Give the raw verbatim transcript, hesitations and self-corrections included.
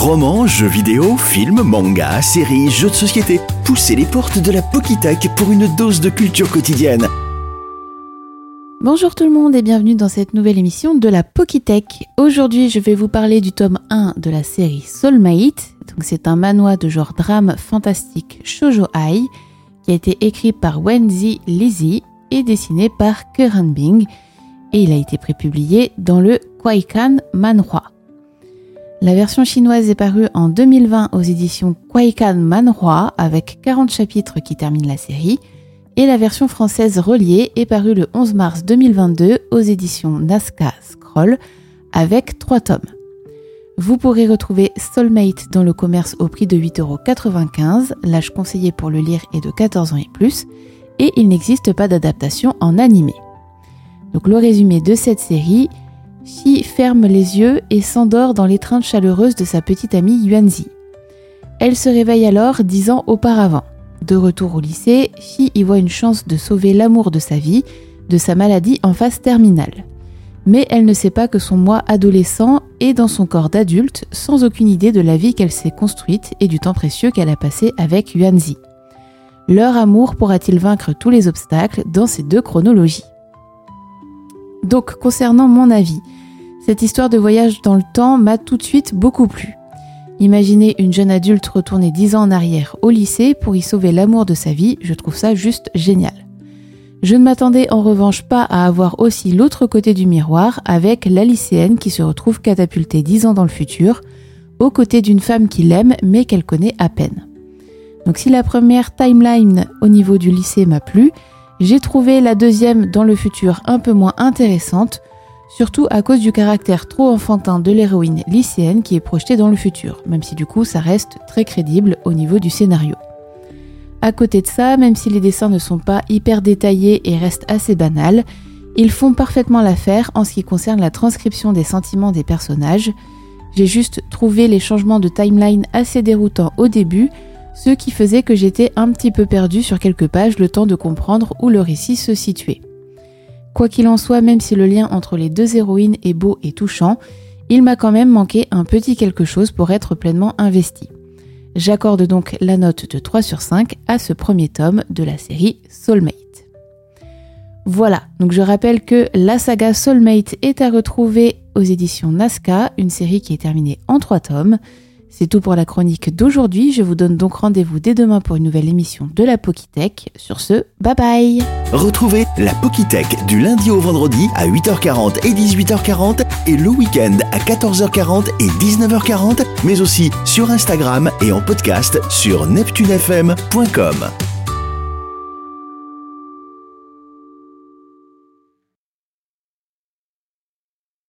Romans, jeux vidéo, films, mangas, séries, jeux de société. Poussez les portes de la Pokitech pour une dose de culture quotidienne. Bonjour tout le monde et bienvenue dans cette nouvelle émission de la Pokitech. Aujourd'hui, je vais vous parler du tome un de la série Soulmate. Donc, c'est un manhwa de genre drame fantastique shoujo ai qui a été écrit par Wenzi Lizzy et dessiné par Keuran Bing. Et il a été prépublié dans le Kwaikan Manhwa. La version chinoise est parue en deux mille vingt aux éditions Kwaikan Manhwa avec quarante chapitres qui terminent la série. Et la version française reliée est parue le onze mars deux mille vingt-deux aux éditions Nazca Scroll avec trois tomes. Vous pourrez retrouver Soulmate dans le commerce au prix de huit euros quatre-vingt-quinze. L'âge conseillé pour le lire est de quatorze ans et plus. Et il n'existe pas d'adaptation en animé. Donc le résumé de cette série, Shi ferme les yeux et s'endort dans l'étreinte chaleureuse de sa petite amie Yuanzi. Elle se réveille alors dix ans auparavant. De retour au lycée, Shi y voit une chance de sauver l'amour de sa vie, de sa maladie en phase terminale. Mais elle ne sait pas que son moi adolescent est dans son corps d'adulte, sans aucune idée de la vie qu'elle s'est construite et du temps précieux qu'elle a passé avec Yuanzi. Leur amour pourra-t-il vaincre tous les obstacles dans ces deux chronologies ? Donc, concernant mon avis, cette histoire de voyage dans le temps m'a tout de suite beaucoup plu. Imaginez une jeune adulte retourner dix ans en arrière au lycée pour y sauver l'amour de sa vie, je trouve ça juste génial. Je ne m'attendais en revanche pas à avoir aussi l'autre côté du miroir avec la lycéenne qui se retrouve catapultée dix ans dans le futur, aux côtés d'une femme qui l'aime mais qu'elle connaît à peine. Donc si la première timeline au niveau du lycée m'a plu, j'ai trouvé la deuxième dans le futur un peu moins intéressante, surtout à cause du caractère trop enfantin de l'héroïne lycéenne qui est projetée dans le futur, même si du coup ça reste très crédible au niveau du scénario. À côté de ça, même si les dessins ne sont pas hyper détaillés et restent assez banals, ils font parfaitement l'affaire en ce qui concerne la transcription des sentiments des personnages. J'ai juste trouvé les changements de timeline assez déroutants au début, ce qui faisait que j'étais un petit peu perdue sur quelques pages le temps de comprendre où le récit se situait. Quoi qu'il en soit, même si le lien entre les deux héroïnes est beau et touchant, il m'a quand même manqué un petit quelque chose pour être pleinement investie. J'accorde donc la note de trois sur cinq à ce premier tome de la série Soulmate. Voilà, donc je rappelle que la saga Soulmate est à retrouver aux éditions Nazca, une série qui est terminée en trois tomes. C'est tout pour la chronique d'aujourd'hui, je vous donne donc rendez-vous dès demain pour une nouvelle émission de la Pokitech. Sur ce, bye bye. Retrouvez la Pokitech du lundi au vendredi à huit heures quarante et dix-huit heures quarante et le week-end à quatorze heures quarante et dix-neuf heures quarante, mais aussi sur Instagram et en podcast sur neptune f m point com.